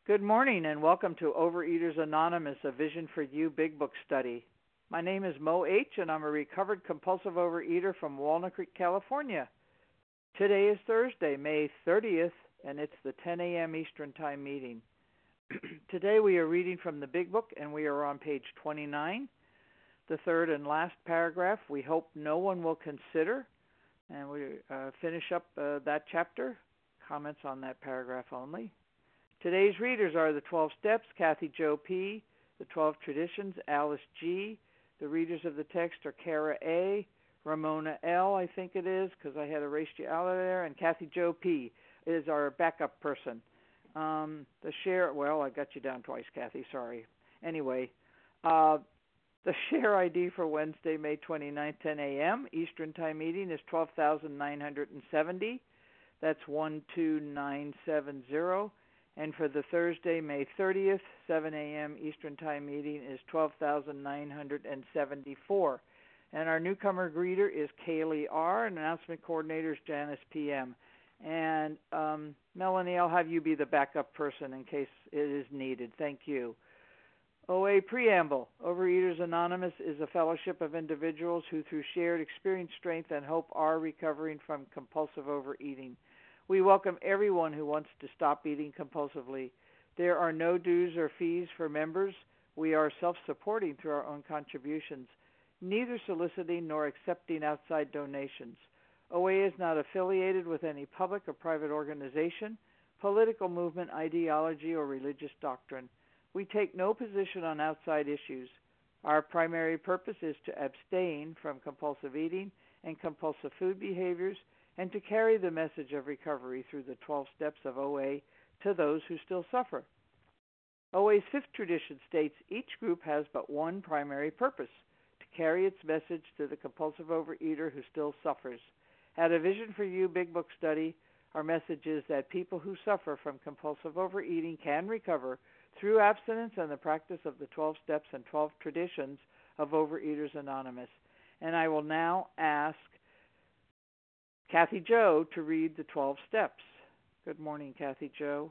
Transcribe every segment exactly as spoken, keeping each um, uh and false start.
Good morning and welcome to Overeaters Anonymous, a Vision for You Big Book study. My name is Mo H. and I'm a recovered compulsive overeater from Walnut Creek, California. Today is Thursday, May thirtieth, and it's the ten a.m. Eastern Time meeting. Today we are reading from the Big Book and we are on page twenty-nine, the third and last paragraph. We hope no one will consider, and we uh, finish up uh, that chapter. Comments on that paragraph only. Today's readers are the twelve Steps, Kathy Jo P., the twelve Traditions, Alice G. The readers of the text are Kara A., Ramona L., I think it is, because I had erased you out of there, and Kathy Jo P. is our backup person. Um, the share, well, I got you down twice, Kathy, sorry. Anyway, uh, the share I D for Wednesday, May twenty-ninth, ten a.m. Eastern Time meeting is twelve thousand nine hundred seventy. That's one two nine seven zero. And for the Thursday, May thirtieth, seven a.m. Eastern Time meeting is twelve thousand nine hundred seventy-four. And our newcomer greeter is Kaylee R., and announcement coordinator is Janice P M. And um, Melanie, I'll have you be the backup person in case it is needed. Thank you. O A Preamble. Overeaters Anonymous is a fellowship of individuals who, through shared experience, strength, and hope, are recovering from compulsive overeating. We welcome everyone who wants to stop eating compulsively. There are no dues or fees for members. We are self-supporting through our own contributions, neither soliciting nor accepting outside donations. O A is not affiliated with any public or private organization, political movement, ideology, or religious doctrine. We take no position on outside issues. Our primary purpose is to abstain from compulsive eating and compulsive food behaviors, and to carry the message of recovery through the twelve steps of O A to those who still suffer. O A's fifth tradition states each group has but one primary purpose, to carry its message to the compulsive overeater who still suffers. At a Vision for You Big Book study, our message is that people who suffer from compulsive overeating can recover through abstinence and the practice of the twelve steps and twelve traditions of Overeaters Anonymous. And I will now ask Kathy Jo to read the twelve steps. Good morning, Kathy Jo.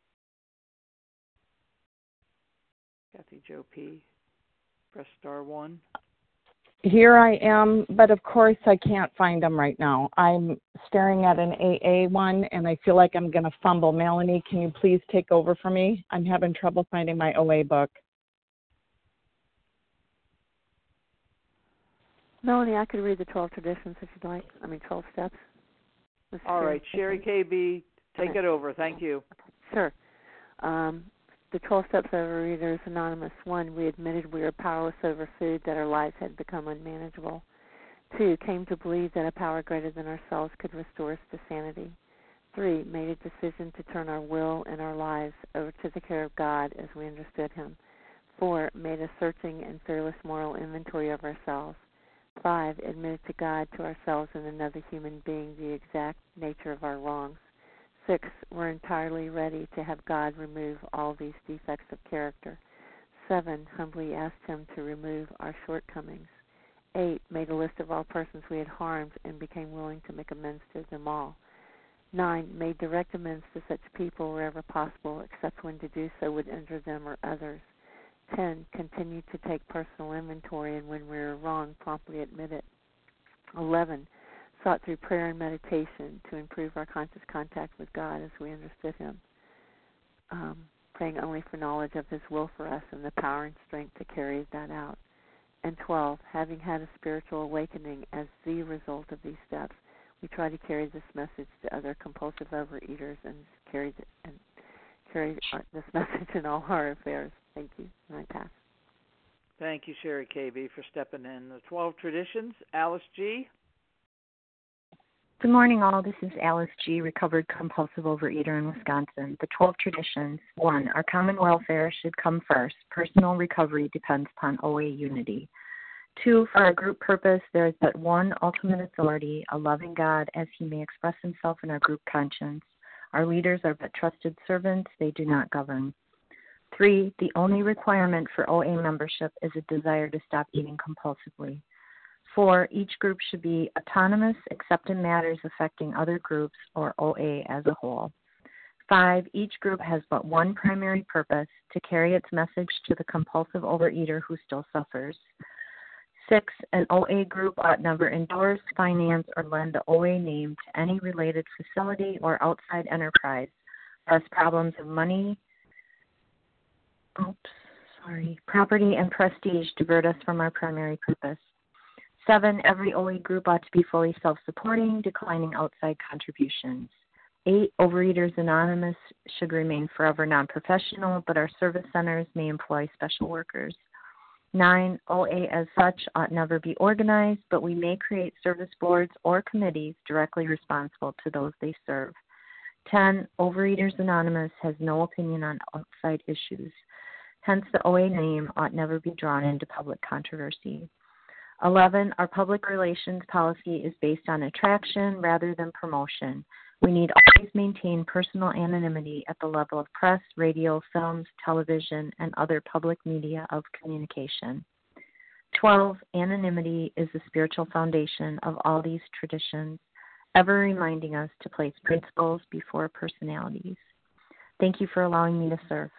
Kathy Jo P. Press star one. Here I am, but of course I can't find them right now. I'm staring at an A A one, and I feel like I'm going to fumble. Melanie, can you please take over for me? I'm having trouble finding my O A book. Melanie, I could read the twelve traditions if you'd like. I mean, twelve steps. Let's All right, Sherry K B, take okay. it over. Thank you. Sure. Um, the twelve steps of Overeaters Anonymous. One, we admitted we were powerless over food, that our lives had become unmanageable. Two, came to believe that a power greater than ourselves could restore us to sanity. Three, made a decision to turn our will and our lives over to the care of God as we understood Him. Four, made a searching and fearless moral inventory of ourselves. Five, admitted to God, to ourselves, and another human being the exact nature of our wrongs. Six, we're entirely ready to have God remove all these defects of character. Seven, humbly asked Him to remove our shortcomings. Eight, made a list of all persons we had harmed and became willing to make amends to them all. Nine, made direct amends to such people wherever possible, except when to do so would injure them or others. Ten, continued to take personal inventory, and when we were wrong, promptly admit it. Eleven, sought through prayer and meditation to improve our conscious contact with God as we understood Him, um, praying only for knowledge of His will for us and the power and strength to carry that out. And twelve, having had a spiritual awakening as the result of these steps, we try to carry this message to other compulsive overeaters and carry, the, and carry our, this message in all our affairs. Thank you, and I pass. Thank you, Sherry K B, for stepping in. The twelve traditions, Alice G. Good morning, all. This is Alice G., recovered compulsive overeater in Wisconsin. The twelve traditions. One, our common welfare should come first. Personal recovery depends upon O A unity. Two, for our group purpose, there is but one ultimate authority, a loving God, as He may express Himself in our group conscience. Our leaders are but trusted servants. They do not govern. Three, the only requirement for O A membership is a desire to stop eating compulsively. Four, each group should be autonomous except in matters affecting other groups or O A as a whole. Five, each group has but one primary purpose, to carry its message to the compulsive overeater who still suffers. Six, an O A group ought never endorse, finance, or lend the O A name to any related facility or outside enterprise, lest problems of money, oops, sorry, property and prestige divert us from our primary purpose. Seven, every O A group ought to be fully self-supporting, declining outside contributions. Eight, Overeaters Anonymous should remain forever non-professional, but our service centers may employ special workers. Nine, O A as such ought never be organized, but we may create service boards or committees directly responsible to those they serve. Ten, Overeaters Anonymous has no opinion on outside issues. Hence, the O A name ought never be drawn into public controversy. Eleven, our public relations policy is based on attraction rather than promotion. We need always maintain personal anonymity at the level of press, radio, films, television, and other public media of communication. Twelve, anonymity is the spiritual foundation of all these traditions, ever reminding us to place principles before personalities. Thank you for allowing me to serve.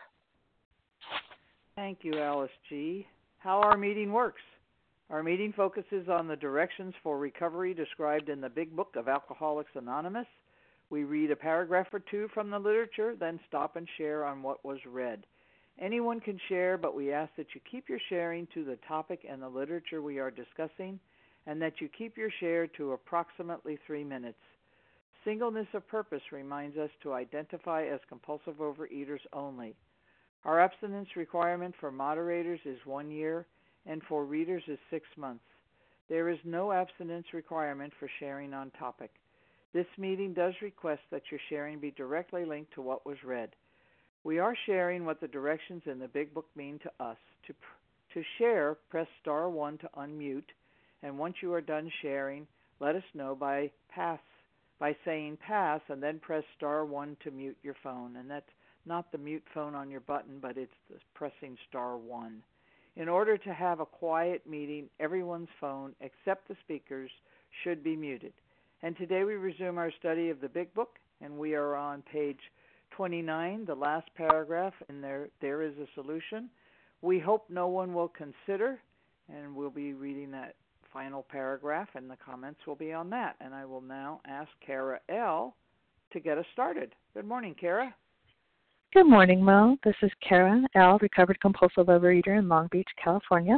Thank you, Alice G. How our meeting works. Our meeting focuses on the directions for recovery described in the Big Book of Alcoholics Anonymous. We read a paragraph or two from the literature, then stop and share on what was read. Anyone can share, but we ask that you keep your sharing to the topic and the literature we are discussing, and that you keep your share to approximately three minutes. Singleness of purpose reminds us to identify as compulsive overeaters only. Our abstinence requirement for moderators is one year, and for readers is six months. There is no abstinence requirement for sharing on topic. This meeting does request that your sharing be directly linked to what was read. We are sharing what the directions in the Big Book mean to us. To, to share, press star one to unmute, and once you are done sharing, let us know by pass, by saying pass, and then press star one to mute your phone. And that's not the mute phone on your button, but it's the pressing star one. In order to have a quiet meeting, everyone's phone, except the speaker's, should be muted. And today we resume our study of the Big Book, and we are on page twenty-nine, the last paragraph, and there there is a solution. We hope no one will consider, and we'll be reading that final paragraph, and the comments will be on that. And I will now ask Kara L. to get us started. Good morning, Kara. Good morning, Mo. This is Kara L., recovered compulsive overeater in Long Beach, California.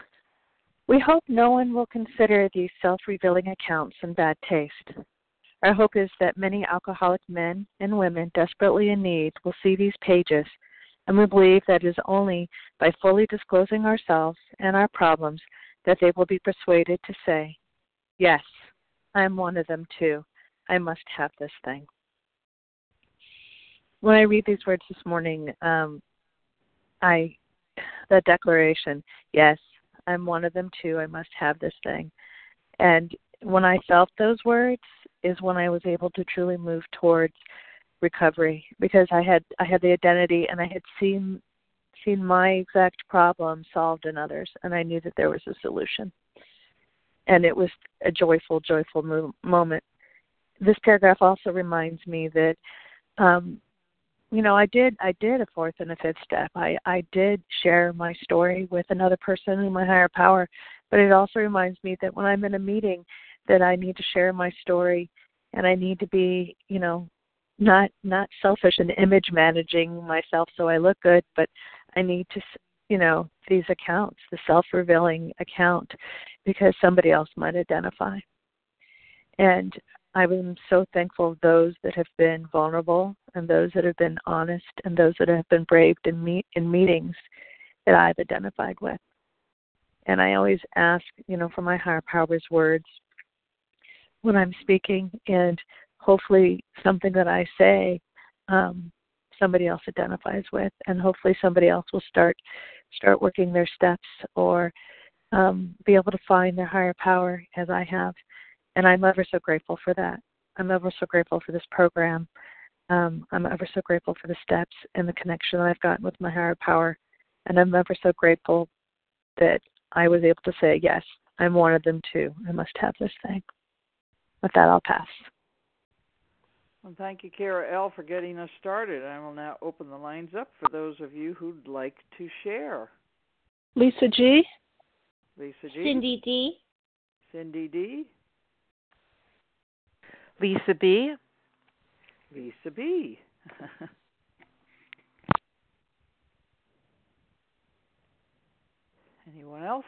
We hope no one will consider these self-revealing accounts in bad taste. Our hope is that many alcoholic men and women desperately in need will see these pages, and we believe that it is only by fully disclosing ourselves and our problems that they will be persuaded to say, yes, I am one of them too. I must have this thing. When I read these words this morning, um, I, the declaration, yes, I'm one of them too. I must have this thing. And when I felt those words is when I was able to truly move towards recovery, because I had I had the identity and I had seen seen my exact problem solved in others, and I knew that there was a solution. And it was a joyful, joyful mo- moment. This paragraph also reminds me that, um, you know, I did I did a fourth and a fifth step. I, I did share my story with another person in my higher power, but it also reminds me that when I'm in a meeting that I need to share my story, and I need to be, you know, not not selfish and image managing myself so I look good, but I need to, you know, these accounts, the self-revealing account, because somebody else might identify. And I'm so thankful of those that have been vulnerable and those that have been honest and those that have been braved in, meet, in meetings that I've identified with. And I always ask, you know, for my higher power's words when I'm speaking, and hopefully something that I say um, somebody else identifies with, and hopefully somebody else will start start working their steps or um, be able to find their higher power as I have. And I'm ever so grateful for that. I'm ever so grateful for this program. Um, I'm ever so grateful for the steps and the connection that I've gotten with my higher power. And I'm ever so grateful that I was able to say, yes, I'm one of them too. I must have this thing. With that, I'll pass. Well, thank you, Kara L., for getting us started. I will now open the lines up for those of you who'd like to share. Lisa G. Lisa G. Cindy D. Cindy D. Lisa B. Lisa B. Anyone else?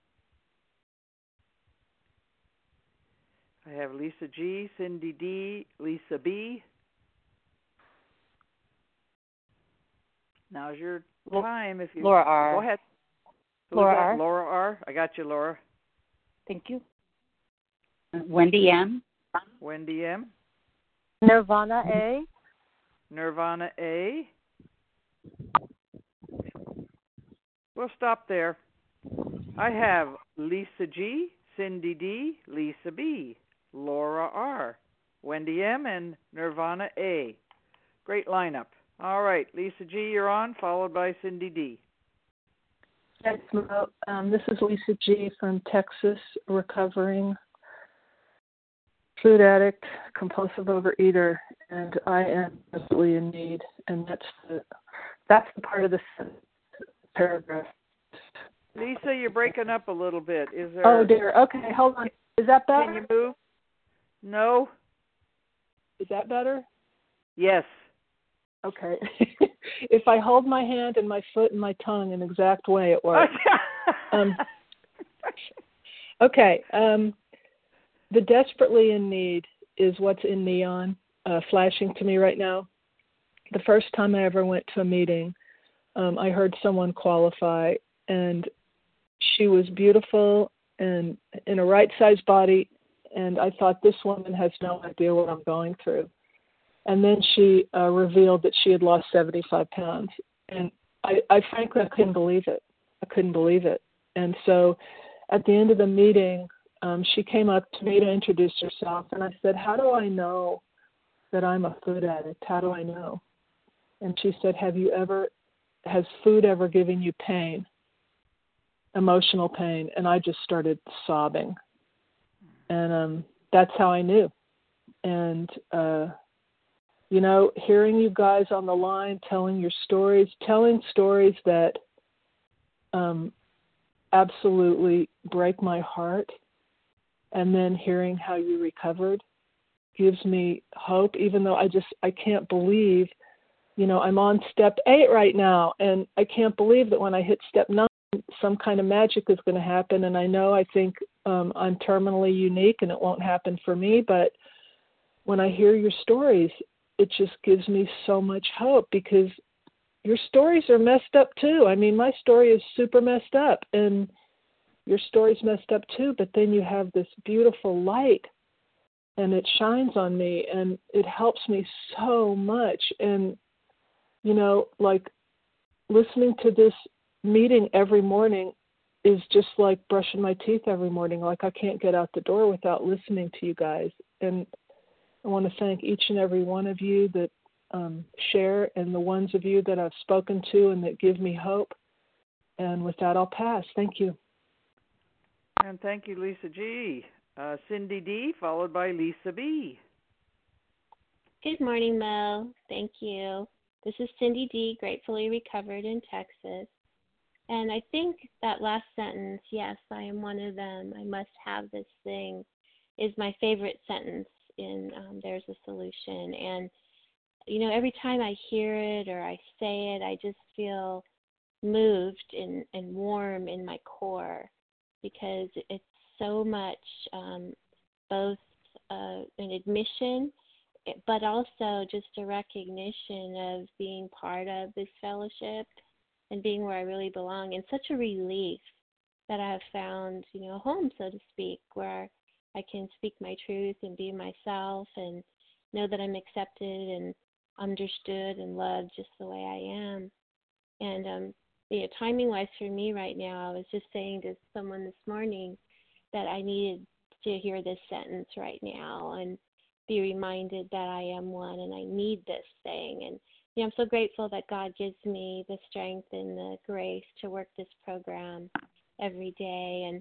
I have Lisa G, Cindy D, Lisa B. Now's your time. If you Laura R. Go ahead. Who Laura was that? R. Laura R. I got you, Laura. Thank you. Wendy M. Wendy M. Nirvana A. Nirvana A. We'll stop there. I have Lisa G, Cindy D, Lisa B, Laura R, Wendy M, and Nirvana A. Great lineup. All right, Lisa G, you're on, followed by Cindy D. Thanks, Mo. Um, this is Lisa G. from Texas, recovering food addict, compulsive overeater, and I am desperately in need. And that's the that's the part of the paragraph. Lisa, you're breaking up a little bit. Is there? Oh dear. Okay, hold on. Is that better? Can you move? No. Is that better? Yes. Okay. If I hold my hand and my foot and my tongue in exact way, it works. um, okay. Um, the desperately in need is what's in neon, uh, flashing to me right now. The first time I ever went to a meeting, um, I heard someone qualify, and she was beautiful and in a right-sized body, and I thought, this woman has no idea what I'm going through. And then she uh, revealed that she had lost seventy-five pounds. And I, I frankly, I couldn't believe it. I couldn't believe it. And so at the end of the meeting, um, she came up to me to introduce herself. And I said, how do I know that I'm a food addict? How do I know? And she said, have you ever, has food ever given you pain, emotional pain? And I just started sobbing. And um, that's how I knew. And, uh, you know, hearing you guys on the line, telling your stories, telling stories that um, absolutely break my heart, and then hearing how you recovered gives me hope, even though I just, I can't believe, you know, I'm on step eight right now, and I can't believe that when I hit step nine, some kind of magic is going to happen. And I know I think um, I'm terminally unique and it won't happen for me, but when I hear your stories, it just gives me so much hope, because your stories are messed up too. I mean, my story is super messed up and your story's messed up too, but then you have this beautiful light and it shines on me and it helps me so much. And, you know, like listening to this meeting every morning is just like brushing my teeth every morning. Like I can't get out the door without listening to you guys. And I want to thank each and every one of you that um, share, and the ones of you that I've spoken to and that give me hope. And with that, I'll pass. Thank you. And thank you, Lisa G. Uh, Cindy D, followed by Lisa B. Good morning, Mo. Thank you. This is Cindy D, gratefully recovered in Texas. And I think that last sentence, yes, I am one of them, I must have this thing, is my favorite sentence in um, There's a Solution. And, you know, every time I hear it or I say it, I just feel moved and, and warm in my core, because it's so much um, both uh, an admission, but also just a recognition of being part of this fellowship and being where I really belong, and such a relief that I have found, you know, a home, so to speak, where I can speak my truth and be myself and know that I'm accepted and understood and loved just the way I am. And, um, you know, timing-wise for me right now, I was just saying to someone this morning that I needed to hear this sentence right now and be reminded that I am one and I need this thing. And, you know, I'm so grateful that God gives me the strength and the grace to work this program every day. And,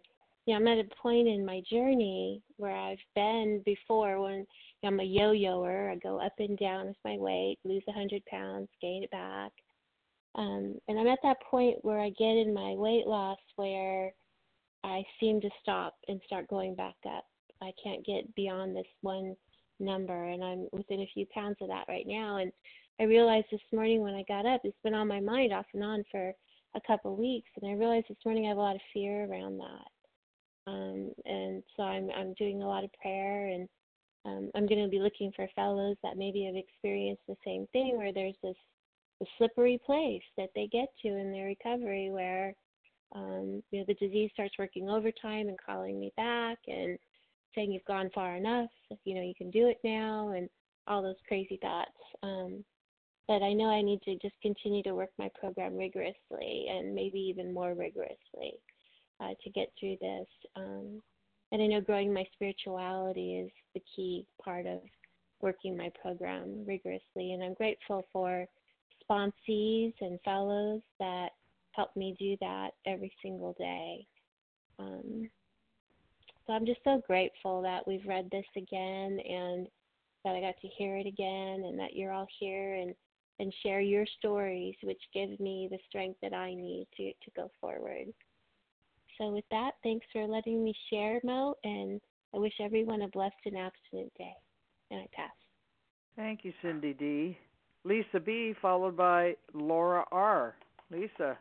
you know, I'm at a point in my journey where I've been before when, you know, I'm a yo-yoer. I go up and down with my weight, lose one hundred pounds, gain it back. Um, and I'm at that point where I get in my weight loss where I seem to stop and start going back up. I can't get beyond this one number, and I'm within a few pounds of that right now. And I realized this morning when I got up, it's been on my mind off and on for a couple of weeks, and I realized this morning I have a lot of fear around that. Um, and so I'm I'm doing a lot of prayer, and um, I'm going to be looking for fellows that maybe have experienced the same thing, where there's this, this slippery place that they get to in their recovery where um, you know, the disease starts working overtime and calling me back and saying you've gone far enough, you know, you can do it now, and all those crazy thoughts. Um, but I know I need to just continue to work my program rigorously and maybe even more rigorously uh, to get through this. Um, and I know growing my spirituality is the key part of working my program rigorously. And I'm grateful for sponsees and fellows that help me do that every single day. Um, so I'm just so grateful that we've read this again and that I got to hear it again, and that you're all here and, and share your stories, which give me the strength that I need to, to go forward. So with that, thanks for letting me share, Mo, and I wish everyone a blessed and abstinent day. And I pass. Thank you, Cindy D. Lisa B., followed by Laura R. Lisa.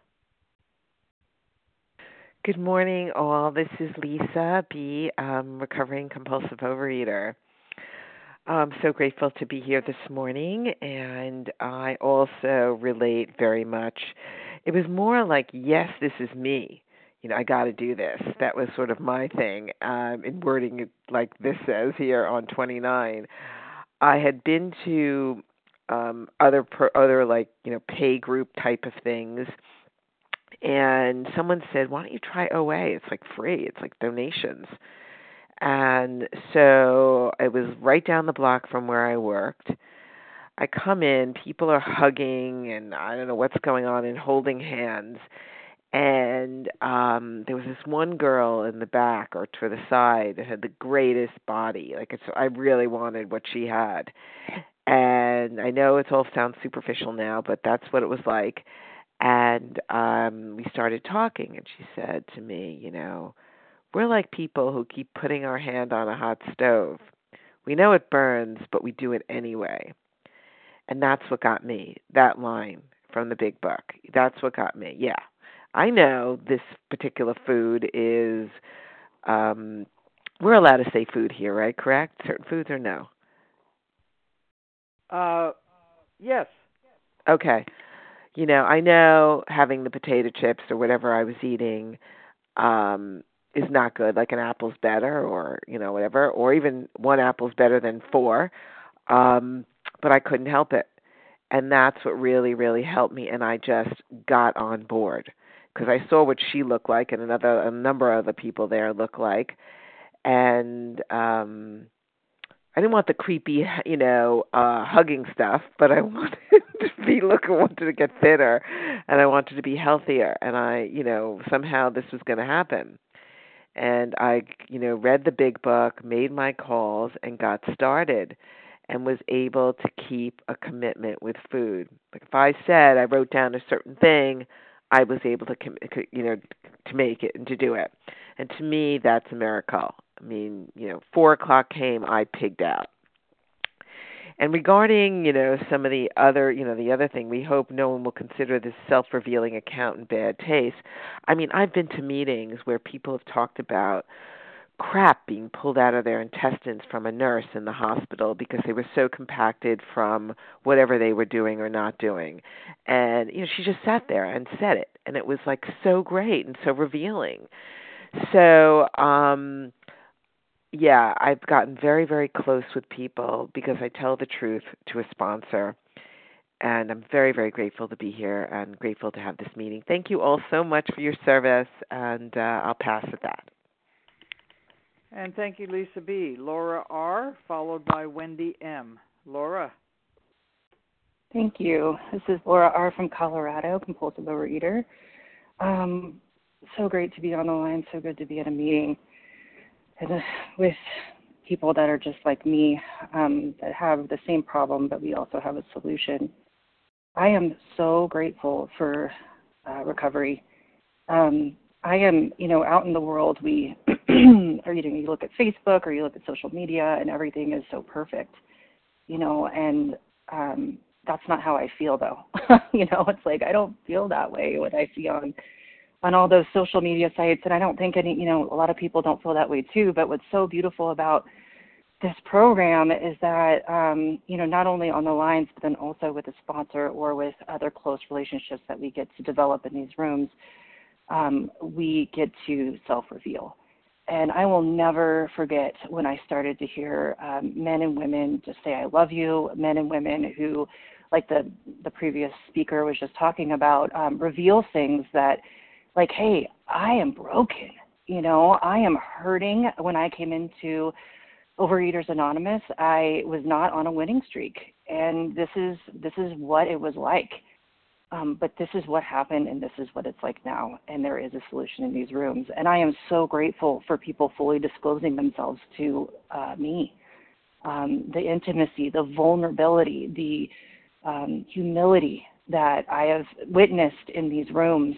Good morning, all. This is Lisa B., um, recovering compulsive overeater. I'm so grateful to be here this morning, and I also relate very much. It was more like, yes, this is me. You know, I got to do this. That was sort of my thing, um, in wording it like this says here on twenty-nine. I had been to um, other, pro, other like, you know, pay group type of things, and someone said, why don't you try O A? It's like free. It's like donations. And so it was right down the block from where I worked. I come in, people are hugging, and I don't know what's going on, and holding hands. And um, there was this one girl in the back or to the side that had the greatest body. Like it's, I really wanted what she had. And I know it all sounds superficial now, but that's what it was like. And um, we started talking, and she said to me, you know, we're like people who keep putting our hand on a hot stove. We know it burns, but we do it anyway. And that's what got me, that line from the big book. That's what got me. Yeah, I know this particular food is, um, we're allowed to say food here, right? Correct? Certain foods or no? Uh, yes. Okay. You know, I know having the potato chips or whatever I was eating, um, is not good, like an apple's better or, you know, whatever, or even one apple's better than four, um, but I couldn't help it. And that's what really, really helped me, and I just got on board because I saw what she looked like and another a number of other people there look like, and um, I didn't want the creepy, you know, uh, hugging stuff, but I wanted to be looking, wanted to get thinner, and I wanted to be healthier, and I, you know, somehow this was going to happen. And I, you know, read the big book, made my calls, and got started, and was able to keep a commitment with food. Like if I said I wrote down a certain thing, I was able to, you know, to make it and to do it. And to me, that's a miracle. I mean, you know, four o'clock came, I pigged out. And regarding, you know, some of the other, you know, the other thing, we hope no one will consider this self-revealing account in bad taste. I mean, I've been to meetings where people have talked about crap being pulled out of their intestines from a nurse in the hospital because they were so compacted from whatever they were doing or not doing. And, you know, she just sat there and said it. And it was like so great and so revealing. So, um, yeah, I've gotten very, very close with people because I tell the truth to a sponsor. And I'm very, very grateful to be here and grateful to have this meeting. Thank you all so much for your service, and uh, I'll pass at that. And thank you, Lisa B. Laura R., followed by Wendy M. Laura. Thank you. This is Laura R. from Colorado, compulsive overeater. Um, so great to be on the line, so good to be at a meeting and, uh, with people that are just like me, um, that have the same problem, but we also have a solution. I am so grateful for uh, recovery. Um, I am, you know, out in the world, we, or you know, you look at Facebook or you look at social media and everything is so perfect, you know, and um, that's not how I feel though. You know, it's like, I don't feel that way what I see on, on all those social media sites. And I don't think any, you know, a lot of people don't feel that way too, but what's so beautiful about this program is that, um, you know, not only on the lines, but then also with a sponsor or with other close relationships that we get to develop in these rooms, um, we get to self-reveal. And I will never forget when I started to hear um, men and women just say, I love you, men and women who, like the, the previous speaker was just talking about, um, reveal things that, like, hey, I am broken, you know, I am hurting. When I came into Overeaters Anonymous, I was not on a winning streak, and this is this is what it was like. Um, but this is what happened, and this is what it's like now, and there is a solution in these rooms. And I am so grateful for people fully disclosing themselves to uh, me. Um, the intimacy, the vulnerability, the um, humility that I have witnessed in these rooms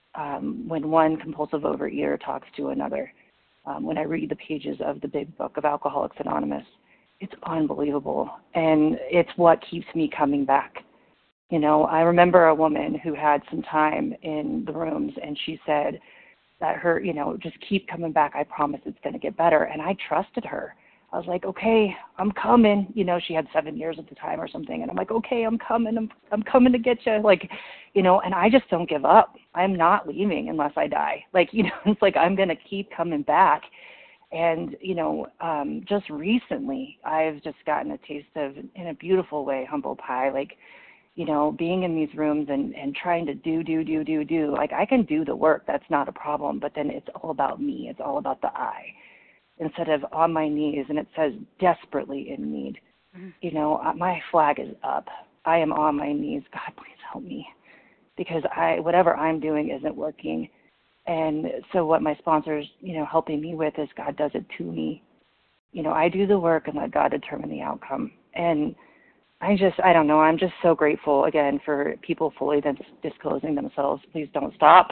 um, when one compulsive overeater talks to another. Um, when I read the pages of the big book of Alcoholics Anonymous, it's unbelievable. And it's what keeps me coming back. You know, I remember a woman who had some time in the rooms, and she said that her, you know, just keep coming back. I promise it's going to get better. And I trusted her. I was like, okay, I'm coming. You know, she had seven years at the time or something. And I'm like, okay, I'm coming. I'm, I'm coming to get you. Like, you know, and I just don't give up. I'm not leaving unless I die. Like, you know, it's like I'm going to keep coming back. And, you know, um, just recently, I've just gotten a taste of, in a beautiful way, humble pie. Like, you know, being in these rooms and, and trying to do, do, do, do, do. Like, I can do the work. That's not a problem. But then it's all about me. It's all about the I. Instead of on my knees, and it says desperately in need. Mm-hmm. You know, my flag is up. I am on my knees. God, please help me, because I whatever I'm doing isn't working. And so what my sponsor's, you know, helping me with is God does it to me. You know, I do the work and let God determine the outcome. And I just, I don't know, I'm just so grateful, again, for people fully disclosing themselves. Please don't stop.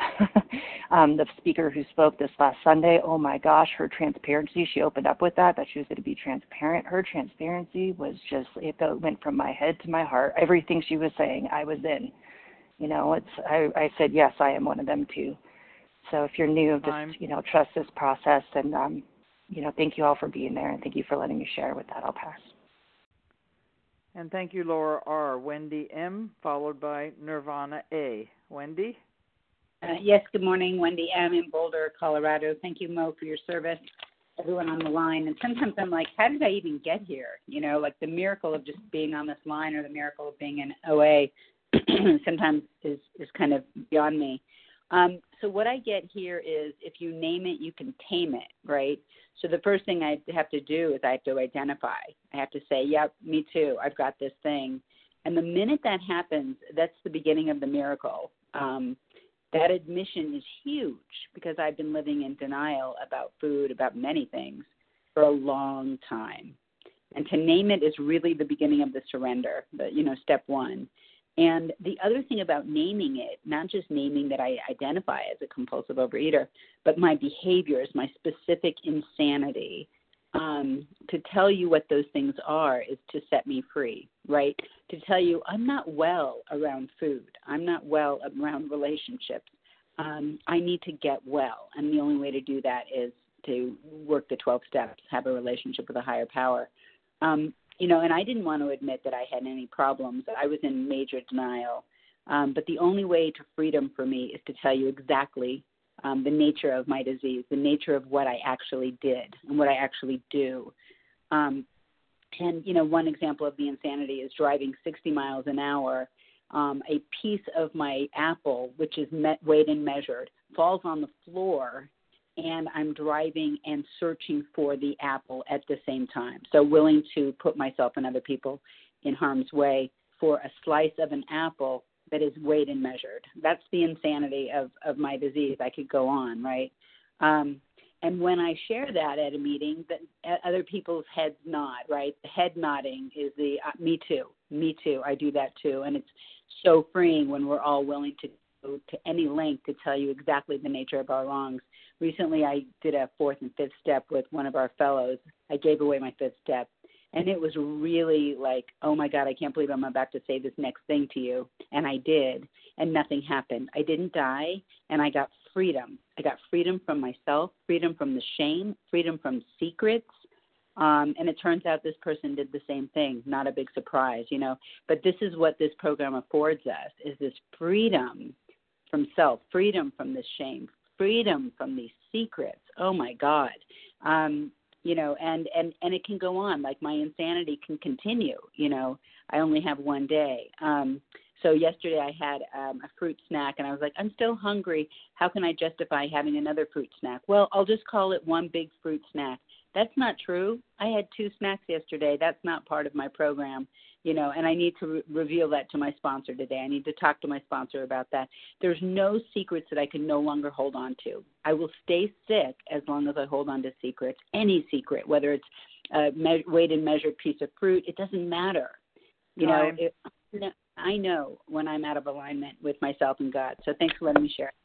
um, the speaker who spoke this last Sunday, oh my gosh, her transparency, she opened up with that, that she was going to be transparent. Her transparency was just, it went from my head to my heart. Everything she was saying, I was in. You know, it's, I, I said, yes, I am one of them too. So if you're new, just, you know, trust this process. And, um, you know, thank you all for being there, and thank you for letting me share. With that, I'll pass. And thank you, Laura R. Wendy M., followed by Nirvana A. Wendy? Uh, yes, good morning. Wendy M. in Boulder, Colorado. Thank you, Mo, for your service. Everyone on the line. And sometimes I'm like, how did I even get here? You know, like the miracle of just being on this line or the miracle of being in O A sometimes is, is kind of beyond me. Um, so what I get here is if you name it, you can tame it, right? So the first thing I have to do is I have to identify. I have to say, yep, me too. I've got this thing. And the minute that happens, that's the beginning of the miracle. Um, that admission is huge because I've been living in denial about food, about many things for a long time. And to name it is really the beginning of the surrender, the, you know, step one. And the other thing about naming it, not just naming that I identify as a compulsive overeater, but my behaviors, my specific insanity, um, to tell you what those things are is to set me free, right? To tell you I'm not well around food. I'm not well around relationships. Um, I need to get well. And the only way to do that is to work the twelve steps, have a relationship with a higher power. Um, You know, and I didn't want to admit that I had any problems. I was in major denial. Um, but the only way to freedom for me is to tell you exactly um, the nature of my disease, the nature of what I actually did and what I actually do. Um, and, you know, one example of the insanity is driving sixty miles an hour. Um, a piece of my apple, which is met, weighed and measured, falls on the floor, and I'm driving and searching for the apple at the same time. So willing to put myself and other people in harm's way for a slice of an apple that is weighed and measured. That's the insanity of, of my disease. I could go on, right? Um, and when I share that at a meeting, that other people's heads nod, right? The head nodding is the uh, me too, me too. I do that too. And it's so freeing when we're all willing to go to any length to tell you exactly the nature of our wrongs. Recently, I did a fourth and fifth step with one of our fellows. I gave away my fifth step. And it was really like, oh, my God, I can't believe I'm about to say this next thing to you. And I did, and nothing happened. I didn't die, and I got freedom. I got freedom from myself, freedom from the shame, freedom from secrets. Um, and it turns out this person did the same thing. Not a big surprise, you know. But this is what this program affords us, is this freedom from self, freedom from this shame, freedom from these secrets. Oh, my God. Um You know, and, and, and it can go on. Like my insanity can continue. You know, I only have one day. Um, so yesterday I had um, a fruit snack, and I was like, I'm still hungry. How can I justify having another fruit snack? Well, I'll just call it one big fruit snack. That's not true. I had two snacks yesterday. That's not part of my program. You know, and I need to re- reveal that to my sponsor today. I need to talk to my sponsor about that. There's no secrets that I can no longer hold on to. I will stay sick as long as I hold on to secrets, any secret, whether it's a me- weighed and measured piece of fruit. It doesn't matter. You know, it, I know when I'm out of alignment with myself and God. So thanks for letting me share.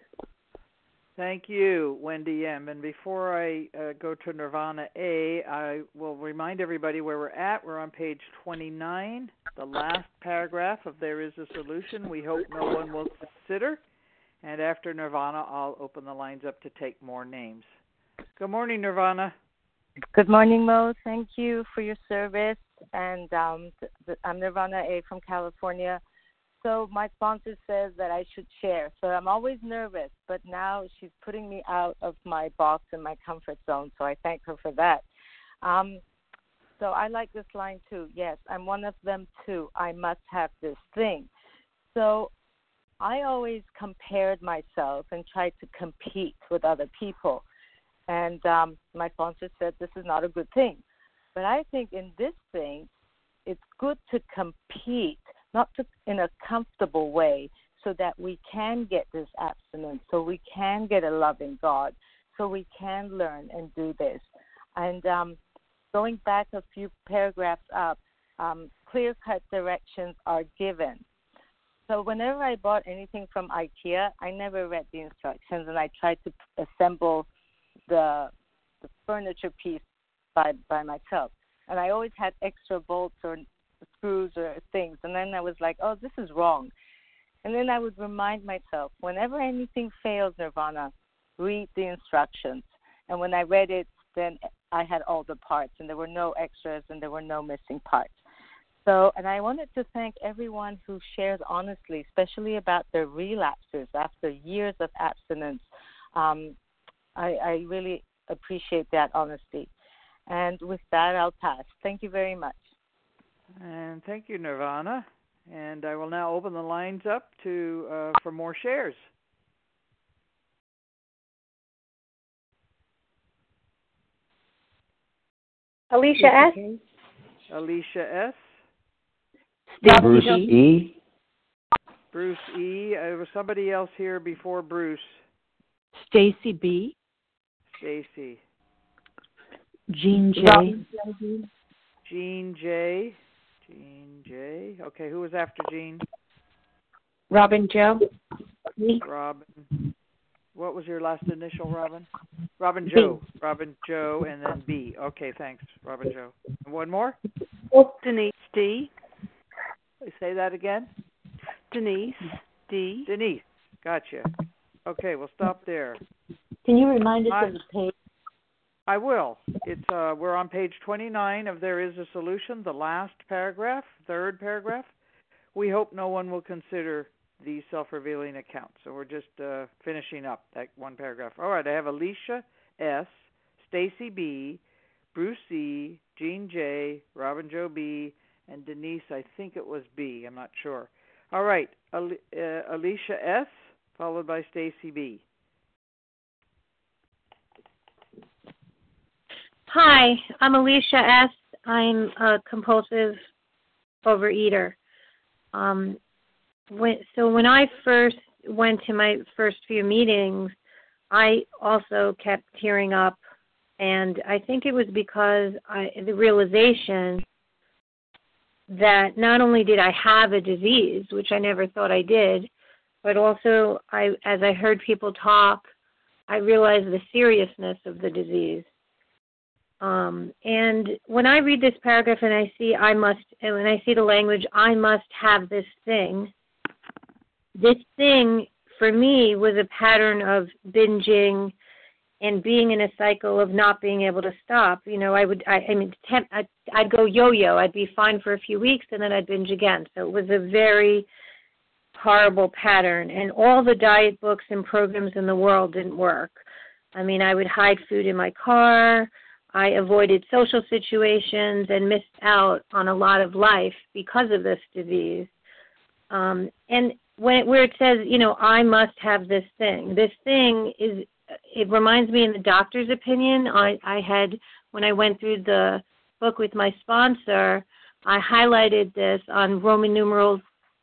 Thank you, Wendy M. And before I uh, go to Nirvana A, I will remind everybody where we're at. We're on page twenty-nine, the last paragraph of There Is a Solution We Hope No One Will Consider. And after Nirvana, I'll open the lines up to take more names. Good morning, Nirvana. Good morning, Mo. Thank you for your service. And um, th- th- I'm Nirvana A from California. So my sponsor says that I should share. So I'm always nervous, but now she's putting me out of my box and my comfort zone. So I thank her for that. Um, so I like this line too. Yes, I'm one of them too. I must have this thing. So I always compared myself and tried to compete with other people. And um, my sponsor said this is not a good thing. But I think in this thing, it's good to compete, not to, in a comfortable way, so that we can get this abstinence, so we can get a loving God, so we can learn and do this. And um, going back a few paragraphs up, um, clear-cut directions are given. So whenever I bought anything from IKEA, I never read the instructions, and I tried to assemble the, the furniture piece by, by myself. And I always had extra bolts or screws or things, and then I was like, oh, this is wrong. And then I would remind myself, whenever anything fails, Nirvana, read the instructions. And when I read it, then I had all the parts, and there were no extras, and there were no missing parts. So, and I wanted to thank everyone who shares honestly, especially about their relapses after years of abstinence. Um, I, I really appreciate that honesty. And with that, I'll pass. Thank you very much. And thank you, Nirvana. And I will now open the lines up to uh, for more shares. Alicia S. Alicia S. Bruce E. Bruce E. Uh, there was somebody else here before Bruce. Stacy B. Stacy. Jean J. Jean J. Jean J. Okay, who was after Jean? Robin Joe. Robin. What was your last initial, Robin? Robin Joe. B. Robin Joe and then B. Okay, thanks, Robin Joe. And one more? Denise D. Say that again? Denise D. Denise. Gotcha. Okay, we'll stop there. Can you remind us I, of the page? I will. It's uh, we're on page twenty-nine of There Is a Solution, the last paragraph, third paragraph. We hope no one will consider these self-revealing accounts. So we're just uh, finishing up that one paragraph. All right, I have Alicia S., Stacy B., Bruce E., Jean J., Robin Joe B., and Denise, I think it was B. I'm not sure. All right, Al- uh, Alicia S., followed by Stacy B. Hi, I'm Alicia S. I'm a compulsive overeater. Um, when, so when I first went to my first few meetings, I also kept tearing up, and I think it was because I, the realization that not only did I have a disease, which I never thought I did, but also I, as I heard people talk, I realized the seriousness of the disease. Um, and when I read this paragraph and I see I must, and when I see the language, I must have this thing, this thing for me was a pattern of binging and being in a cycle of not being able to stop. You know, I would, I, I mean, temp, I'd, I'd go yo-yo. I'd be fine for a few weeks and then I'd binge again. So it was a very horrible pattern. And all the diet books and programs in the world didn't work. I mean, I would hide food in my car. I avoided social situations and missed out on a lot of life because of this disease. Um, and when it, where it says, you know, I must have this thing, this thing is, it reminds me in the doctor's opinion, I, I had, when I went through the book with my sponsor, I highlighted this on Roman numeral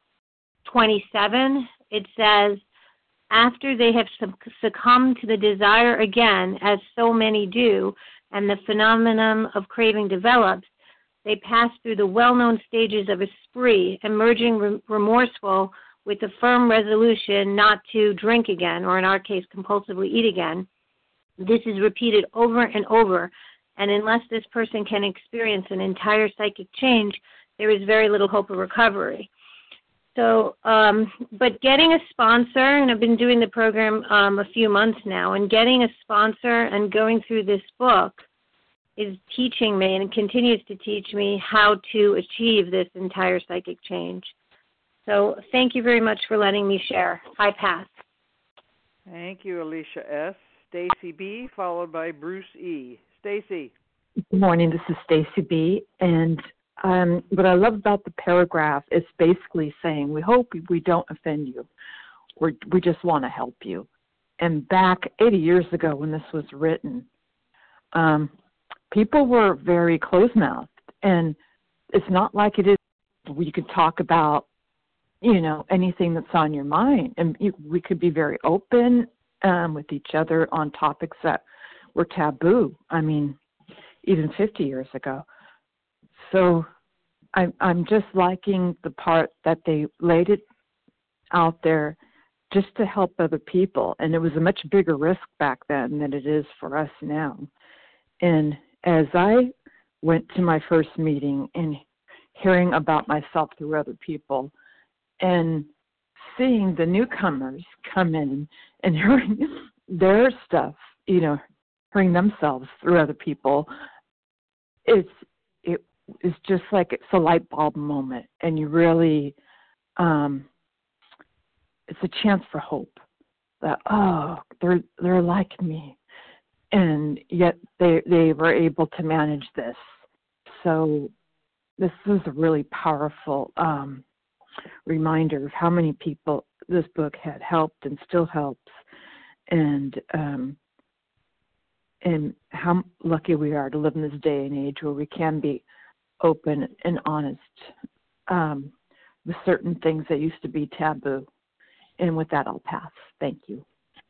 twenty-seven. It says, after they have succumbed to the desire again, as so many do, and the phenomenon of craving develops, they pass through the well-known stages of a spree, emerging re- remorseful with a firm resolution not to drink again, or in our case, compulsively eat again. This is repeated over and over, and unless this person can experience an entire psychic change, there is very little hope of recovery. So, um, but getting a sponsor, and I've been doing the program um, a few months now, and getting a sponsor and going through this book is teaching me and continues to teach me how to achieve this entire psychic change. So thank you very much for letting me share. I pass. Thank you, Alicia S. Stacy B., followed by Bruce E. Stacy. Good morning. This is Stacy B. And um, what I love about the paragraph is basically saying, we hope we don't offend you. We're, we just want to help you. And back eighty years ago when this was written, um, people were very closed-mouthed. And it's not like it is we could talk about, you know, anything that's on your mind. And we could be very open um, with each other on topics that were taboo. I mean, even fifty years ago. So I, I'm just liking the part that they laid it out there just to help other people. And it was a much bigger risk back then than it is for us now. And as I went to my first meeting and hearing about myself through other people and seeing the newcomers come in and hearing their stuff, you know, hearing themselves through other people, it's it is just like it's a light bulb moment, and you really, um, it's a chance for hope that oh they're they're like me, and yet they they were able to manage this. So this is a really powerful um, reminder of how many people this book had helped and still helps, and um, and how lucky we are to live in this day and age where we can be open and honest um, with certain things that used to be taboo. And with that, I'll pass. Thank you.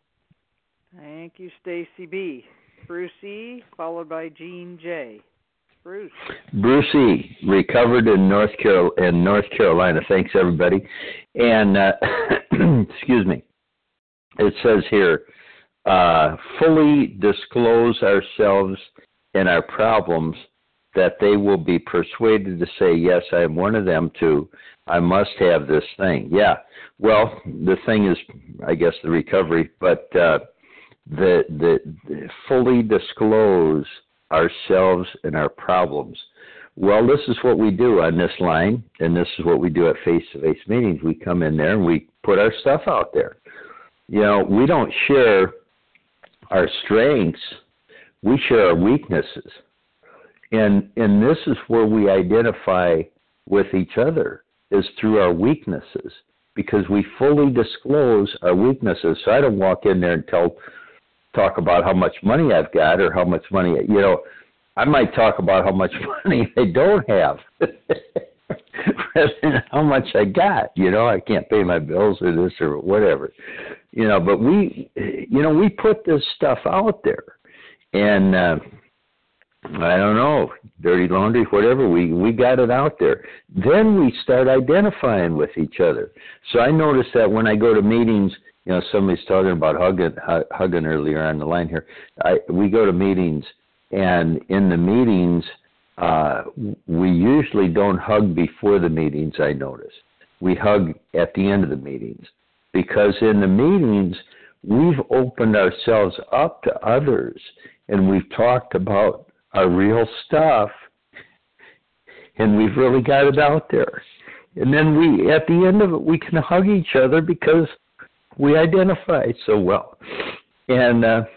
Thank you, Stacy B. Bruce E., followed by Jean J. Bruce. Bruce E., recovered in North Carol in North Carolina. Thanks, everybody. And uh, excuse me. It says here, uh, fully disclose ourselves and our problems, that they will be persuaded to say, yes, I am one of them too. I must have this thing. Yeah. Well, the thing is, I guess, the recovery, but uh, the, the the fully disclose ourselves and our problems. Well, this is what we do on this line, and this is what we do at face-to-face meetings. We come in there and we put our stuff out there. You know, we don't share our strengths. We share our weaknesses. And and this is where we identify with each other, is through our weaknesses, because we fully disclose our weaknesses. So I don't walk in there and tell, talk about how much money I've got or how much money, you know, I might talk about how much money I don't have. than how much I got. You know, I can't pay my bills or this or whatever. You know, but we, you know, we put this stuff out there, and uh, I don't know, dirty laundry, whatever. We we got it out there. Then we start identifying with each other. So I notice that when I go to meetings. You know, somebody's talking about hugging, hugging earlier on the line here. I, we go to meetings, and in the meetings, uh, we usually don't hug before the meetings, I notice. We hug at the end of the meetings. Because in the meetings, we've opened ourselves up to others, and we've talked about our real stuff, and we've really got it out there. And then we, at the end of it, we can hug each other because we identify so well. And uh,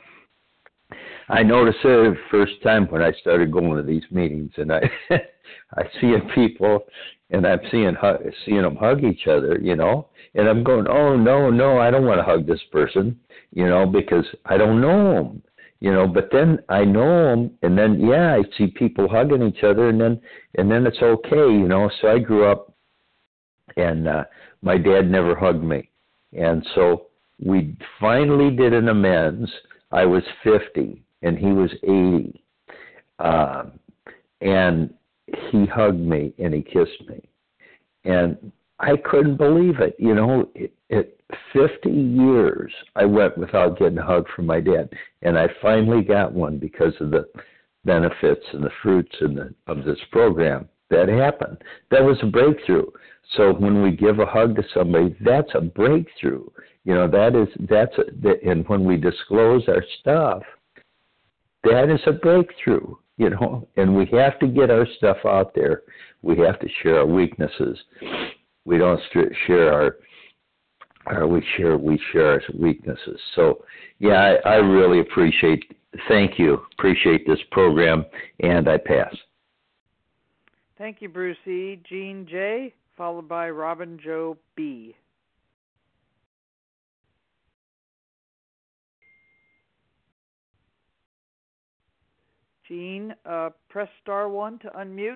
I noticed it the first time when I started going to these meetings, and I I seeing people, and I'm seeing seeing them hug each other, you know, and I'm going, oh, no, no, I don't want to hug this person, you know, because I don't know them, you know, but then I know them, and then, yeah, I see people hugging each other, and then and then it's okay, you know. So I grew up, and uh, my dad never hugged me. And so we finally did an amends. I was fifty, and he was eighty. Um, and he hugged me, and he kissed me. And I couldn't believe it. You know, it, it, fifty years I went without getting a hug from my dad. And I finally got one because of the benefits and the fruits and the, of this program. That happened. That was a breakthrough. So when we give a hug to somebody, that's a breakthrough. You know, that is, that's, a, and when we disclose our stuff, that is a breakthrough, you know, and we have to get our stuff out there. We have to share our weaknesses. We don't share our, our we share, we share our weaknesses. So, yeah, I, I really appreciate, thank you, appreciate this program, and I pass. Thank you, Bruce E. Jean J., followed by Robin Joe B. Jean, uh, press star one to unmute.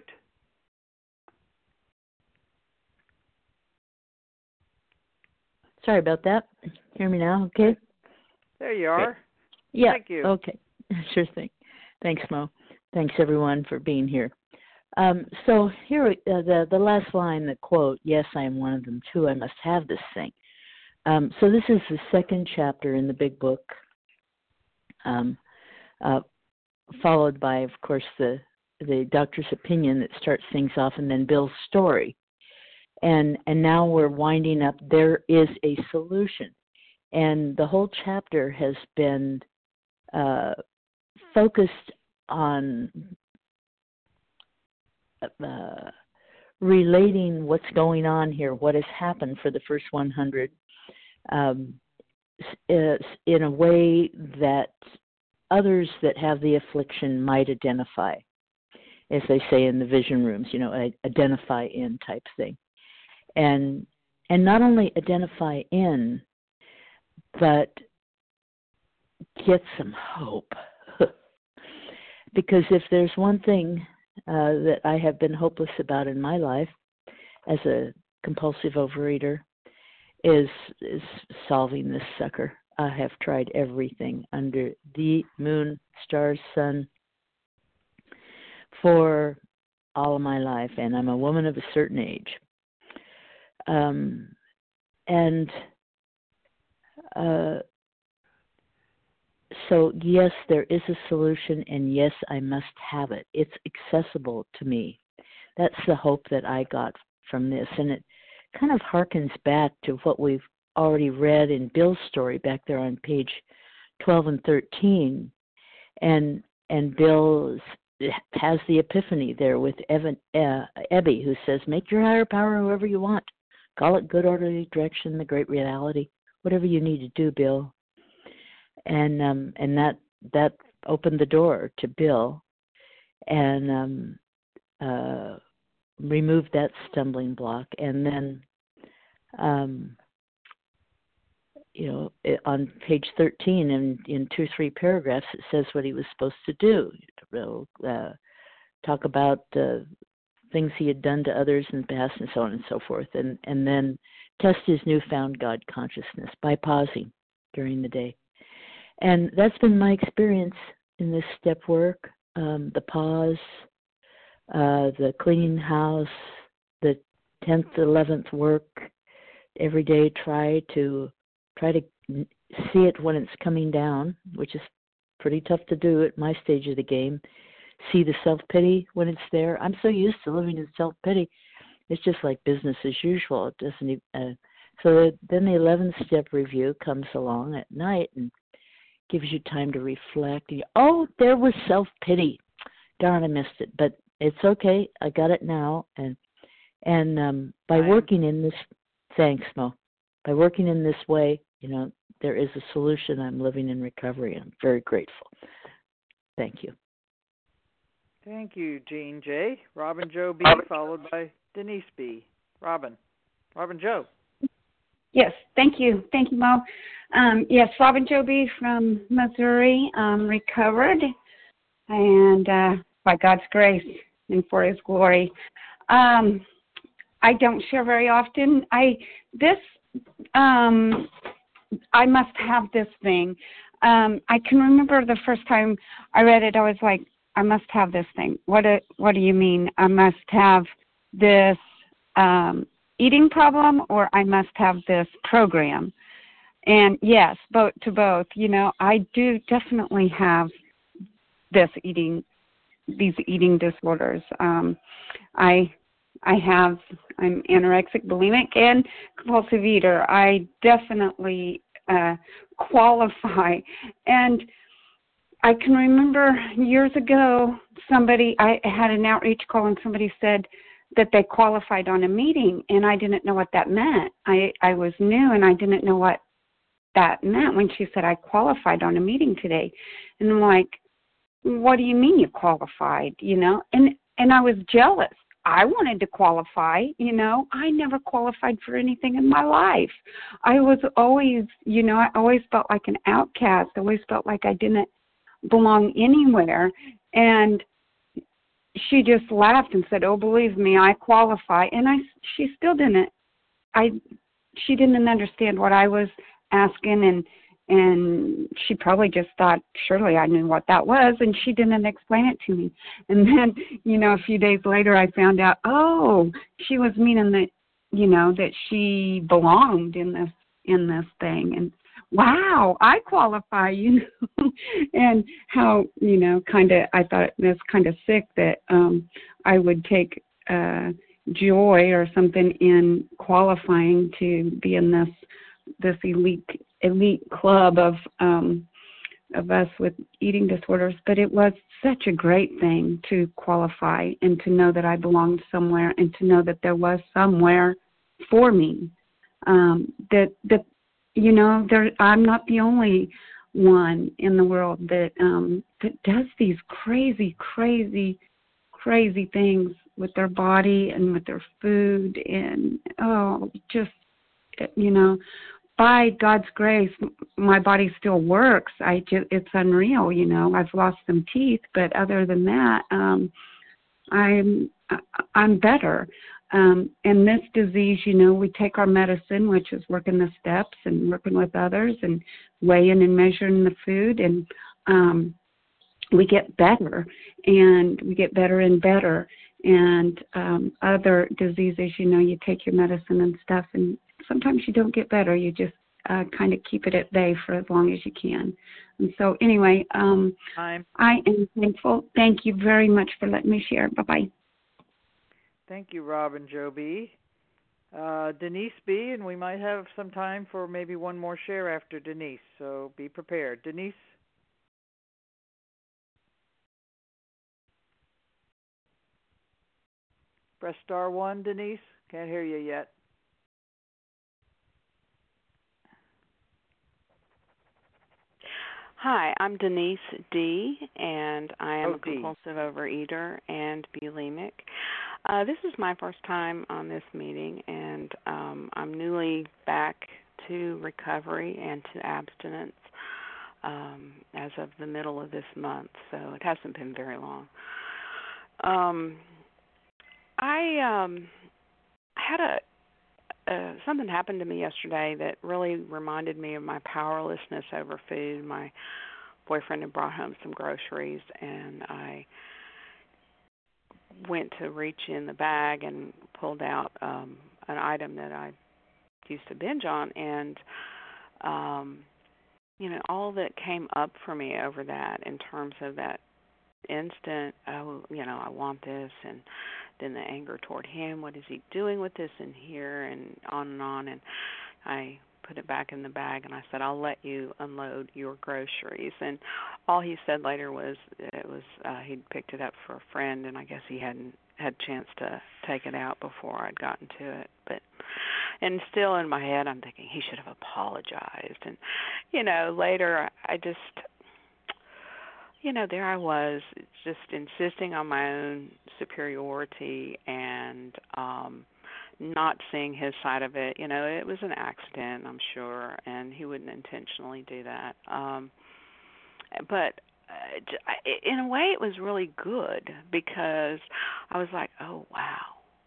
Sorry about that. Hear me now, okay? There you are. Okay. Yeah. Thank you. Okay. Sure thing. Thanks, Mo. Thanks, everyone, for being here. Um, so here, uh, the the last line, the quote, yes, I am one of them too, I must have this thing. Um, so this is the second chapter in the big book, um, uh, followed by, of course, the, the doctor's opinion that starts things off, and then Bill's story. And, and now we're winding up, there is a solution. And the whole chapter has been uh, focused on Uh, relating what's going on here, what has happened for the first one hundred, um, in a way that others that have the affliction might identify, as they say in the vision rooms, you know, identify in type thing. And and not only identify in, but get some hope. Because if there's one thing Uh, that I have been hopeless about in my life as a compulsive overeater is is solving this sucker. I have tried everything under the moon, stars, sun for all of my life, and I'm a woman of a certain age. Um, and uh, So, yes, there is a solution, and yes, I must have it. It's accessible to me. That's the hope that I got from this, and it kind of harkens back to what we've already read in Bill's story back there on page twelve and thirteen, and and Bill has the epiphany there with Evan, uh, Ebby, who says, make your higher power whoever you want. Call it good orderly direction, the great reality, whatever you need to do, Bill. And um, and that that opened the door to Bill, and um, uh, removed that stumbling block. And then, um, you know, it, on page thirteen, in in two or three paragraphs, it says what he was supposed to do. Uh, talk about uh, things he had done to others in the past and so on and so forth, and, and then test his newfound God consciousness by pausing during the day. And that's been my experience in this step work, um, the pause, uh, the cleaning the house, the tenth, eleventh work. Every day try to try to see it when it's coming down, which is pretty tough to do at my stage of the game. See the self-pity when it's there. I'm so used to living in self-pity. It's just like business as usual. It doesn't even, uh, so then the eleventh step review comes along at night and gives you time to reflect. And you, oh, there was self-pity. Darn, I missed it. But it's okay. I got it now. And and um, by I'm, working in this, thanks, Mo. By working in this way, you know, there is a solution. I'm living in recovery. I'm very grateful. Thank you. Thank you, Jean J. Robin Joe B, followed by Denise B. Robin. Robin Joe. Yes, thank you. Thank you, Mo. Um, yes, Robin Joe B from Missouri, um, recovered, and uh, by God's grace and for His glory. Um, I don't share very often. I this um, I must have this thing. Um, I can remember the first time I read it, I was like, I must have this thing. What do, what do you mean? I must have this um, eating problem, or I must have this program? And yes, both to both. You know, I do definitely have this eating, these eating disorders. Um, I, I have. I'm anorexic, bulimic, and compulsive eater. I definitely uh, qualify, and I can remember years ago, somebody, I had an outreach call and somebody said that they qualified on a meeting, and I didn't know what that meant. I, I was new and I didn't know what that meant when she said I qualified on a meeting today. And I'm like, what do you mean you qualified, you know? And, and I was jealous. I wanted to qualify, you know. I never qualified for anything in my life. I was always, you know, I always felt like an outcast. I always felt like I didn't belong anywhere. And she just laughed and said, oh, believe me, I qualify. And I, she still didn't, I, she didn't understand what I was asking, and, and she probably just thought, surely I knew what that was, and she didn't explain it to me. And then, you know, a few days later I found out, oh, she was meaning that, you know, that she belonged in this, in this thing. And wow, I qualify, you know, and how, you know, kind of, I thought it was kind of sick that um, I would take uh, joy or something in qualifying to be in this this elite elite club of um, of us with eating disorders. But it was such a great thing to qualify and to know that I belonged somewhere, and to know that there was somewhere for me. Um, that that. You know, there, I'm not the only one in the world that um, that does these crazy, crazy, crazy things with their body and with their food, and oh, just, you know, by God's grace, my body still works. I just, it's unreal. You know, I've lost some teeth, but other than that, um, I'm I'm better. Um, and this disease, you know, we take our medicine, which is working the steps and working with others and weighing and measuring the food, and um, we get better, and we get better and better. And um, other diseases, you know, you take your medicine and stuff, and sometimes you don't get better. You just uh, kind of keep it at bay for as long as you can. And so anyway, um, Time. I am thankful. Thank you very much for letting me share. Bye-bye. Thank you, Robin Joe B. Uh, Denise B., and we might have some time for maybe one more share after Denise, so be prepared. Denise? Press star one, Denise. Can't hear you yet. Hi, I'm Denise D., and I am oh, a compulsive overeater and bulimic. Uh, this is my first time on this meeting, and um, I'm newly back to recovery and to abstinence um, as of the middle of this month, so it hasn't been very long. Um, I um, had a uh, something happened to me yesterday that really reminded me of my powerlessness over food. My boyfriend had brought home some groceries, and I went to reach in the bag and pulled out um, an item that I used to binge on, and um, you know, all that came up for me over that in terms of that instant, oh, you know, I want this, and then the anger toward him, what is he doing with this in here, and on and on, and I put it back in the bag, and I said, I'll let you unload your groceries, and all he said later was it was uh, he'd picked it up for a friend, and I guess he hadn't had a chance to take it out before I'd gotten to it, but, and still in my head, I'm thinking he should have apologized, and, you know, later I just, you know, there I was just insisting on my own superiority and um, not seeing his side of it. You know, it was an accident, I'm sure, and he wouldn't intentionally do that. Um, but uh, in a way, it was really good because I was like, oh, wow,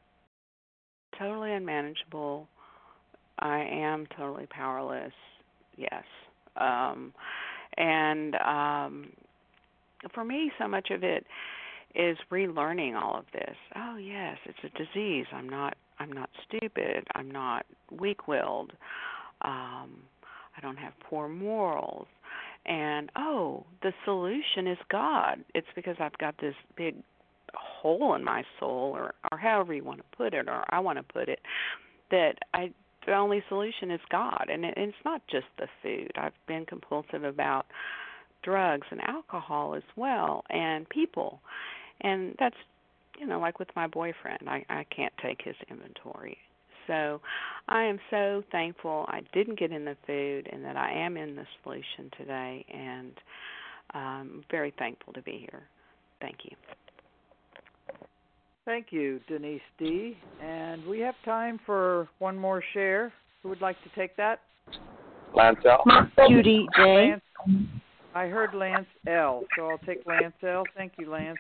totally unmanageable. I am totally powerless, yes. Um, and um, for me, so much of it is relearning all of this. Oh, yes, it's a disease. I'm not I'm not stupid. I'm not weak-willed. Um, I don't have poor morals. And, oh, the solution is God. It's because I've got this big hole in my soul, or, or however you want to put it, or I want to put it, that I the only solution is God. And it, it's not just the food. I've been compulsive about drugs and alcohol as well, and people. And that's, you know, like with my boyfriend, I, I can't take his inventory. So I am so thankful I didn't get in the food and that I am in the solution today, and I'm very thankful to be here. Thank you. Thank you, Denise D. And we have time for one more share. Who would like to take that? Lance L. Judy J. Lance, I heard Lance L., so I'll take Lance L. Thank you, Lance.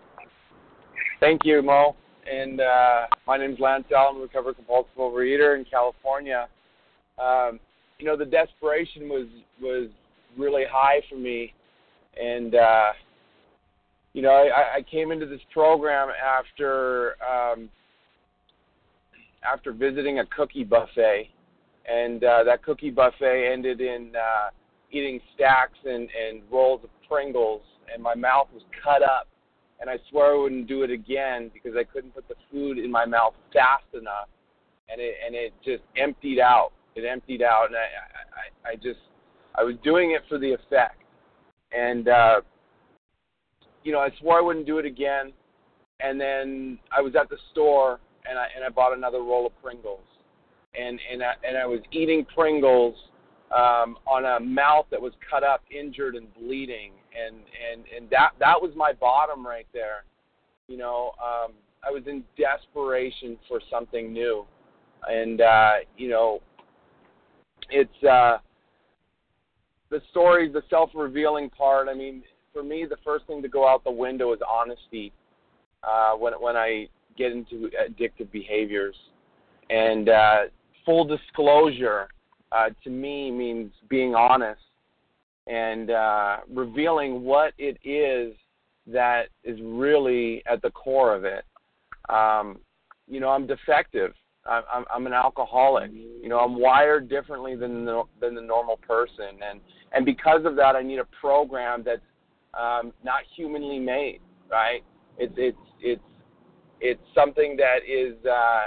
Thank you, Mo. And uh, my name's Lance L. I'm a recovered compulsive overeater in California. Um, you know, the desperation was was really high for me. And, uh, you know, I, I came into this program after um, after visiting a cookie buffet. And uh, that cookie buffet ended in uh, eating stacks and, and rolls of Pringles, and my mouth was cut up. And I swear I wouldn't do it again because I couldn't put the food in my mouth fast enough, and it and it just emptied out. It emptied out, and I I, I just I was doing it for the effect, and uh, you know I swore I wouldn't do it again, and then I was at the store and I and I bought another roll of Pringles, and and I, and I was eating Pringles um, on a mouth that was cut up, injured, and bleeding. And, and, and that that was my bottom right there. You know, um, I was in desperation for something new. And, uh, you know, it's uh, the story, the self-revealing part. I mean, for me, the first thing to go out the window is honesty uh, when, when I get into addictive behaviors. And uh, full disclosure uh, to me means being honest and uh, revealing what it is that is really at the core of it. Um, you know, I'm defective. I'm, I'm, I'm an alcoholic. You know, I'm wired differently than the, than the normal person, and and because of that, I need a program that's um, not humanly made. Right? It's it's it's it's something that is uh,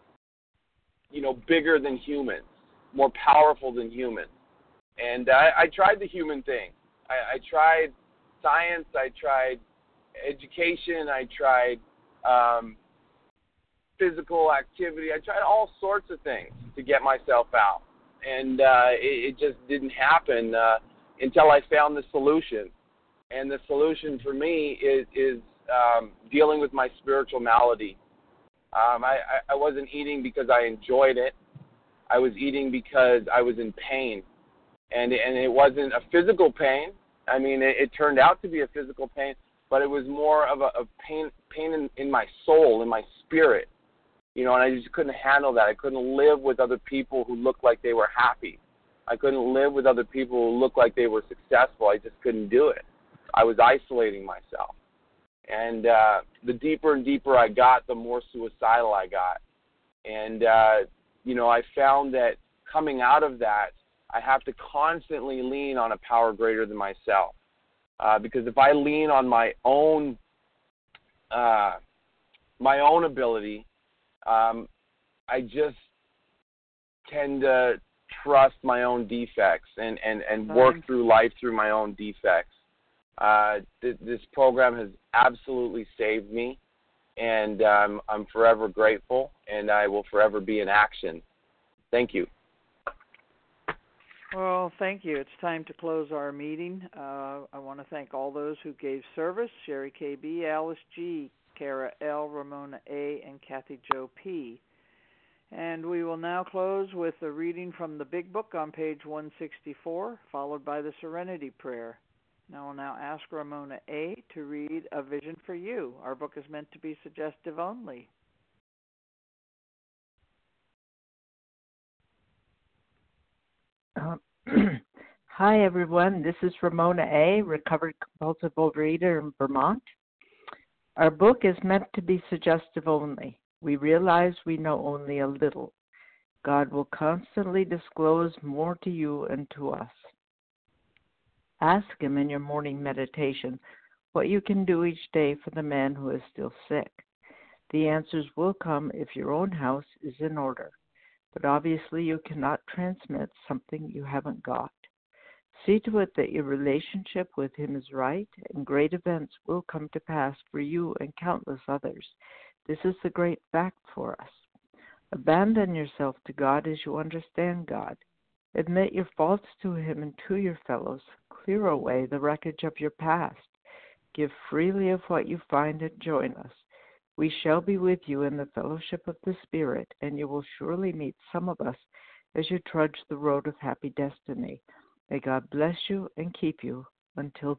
you know bigger than humans, more powerful than humans. And I, I tried the human thing. I, I tried science. I tried education. I tried um, physical activity. I tried all sorts of things to get myself out. And uh, it, it just didn't happen uh, until I found the solution. And the solution for me is, is um, dealing with my spiritual malady. Um, I, I, I wasn't eating because I enjoyed it. I was eating because I was in pain. And and it wasn't a physical pain. I mean, it, it turned out to be a physical pain, but it was more of a of pain pain in, in my soul, in my spirit, you know, and I just couldn't handle that. I couldn't live with other people who looked like they were happy. I couldn't live with other people who looked like they were successful. I just couldn't do it. I was isolating myself. And uh, the deeper and deeper I got, the more suicidal I got. And, uh, you know, I found that coming out of that, I have to constantly lean on a power greater than myself. Uh, because if I lean on my own uh, my own ability, um, I just tend to trust my own defects and, and, and work through life through my own defects. Uh, th- this program has absolutely saved me, and um, I'm forever grateful, and I will forever be in action. Thank you. Well, thank you. It's time to close our meeting. Uh, I want to thank all those who gave service: Sherry K B, Alice G, Kara L, Ramona A, and Kathy Jo P. And we will now close with a reading from the Big Book on page one sixty-four, followed by the Serenity Prayer. And I will now ask Ramona A. to read A Vision for You. Our book is meant to be suggestive only. Uh, hi, everyone. This is Ramona A., recovered compulsive overeater in Vermont. Our book is meant to be suggestive only. We realize we know only a little. God will constantly disclose more to you and to us. Ask Him in your morning meditation what you can do each day for the man who is still sick. The answers will come if your own house is in order. But obviously you cannot transmit something you haven't got. See to it that your relationship with Him is right, and great events will come to pass for you and countless others. This is the great fact for us. Abandon yourself to God as you understand God. Admit your faults to Him and to your fellows. Clear away the wreckage of your past. Give freely of what you find and join us. We shall be with you in the fellowship of the Spirit, and you will surely meet some of us as you trudge the road of happy destiny. May God bless you and keep you until